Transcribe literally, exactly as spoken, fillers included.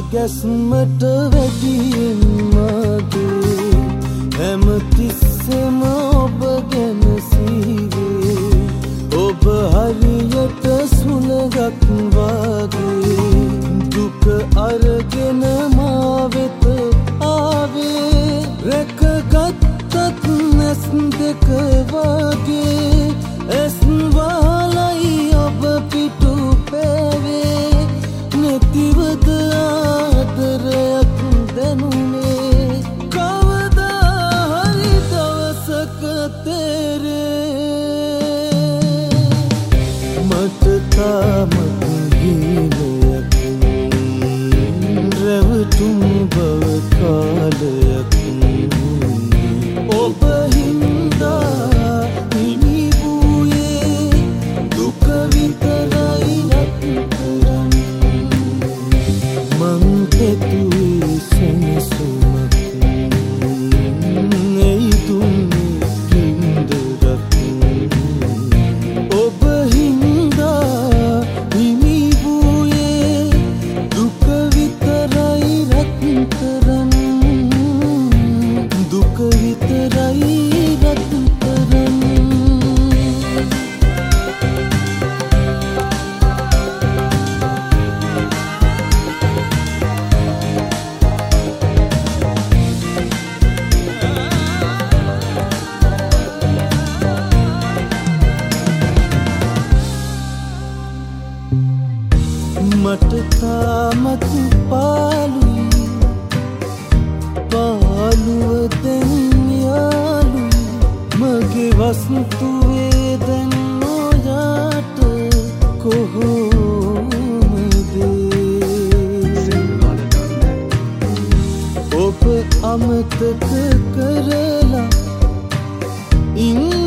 ගැස්මට වැඩියෙන් මගේ හැම තිස්සෙම ඔබ ගැන සීවේ ඔබ හරියට සුළඟක් වගේ දුක අරගෙන මා වෙත ආවේ රැකගත්තත් නැස් දෙක වගේ ඇස් වලයි ඔබ පිටු පෑවේ නැතිවද ආදරයක් දැනුනේ කවදා හරි දවසක තේරේ මට තාමත් ගිලයක් රැවටුම් බව කාලයක් ඔබ හින්දා හිමි වූයේ දුක විතරයි රත්තරන් මං කෙතුයි සෙනසුමක් එයි දුන්නේ කින්දරක් ඔබ හින්දා හිමි වූයේ දුක විතරයි රත්තරන් දුක විතරයි රත්තරන් මට තාමත් පාළුයි පාළුව දැන් යාළුයි මගේ වස්තුවේ දැන් නොයාට කොහොමද ඔබ අමතක කරලා ඉන්න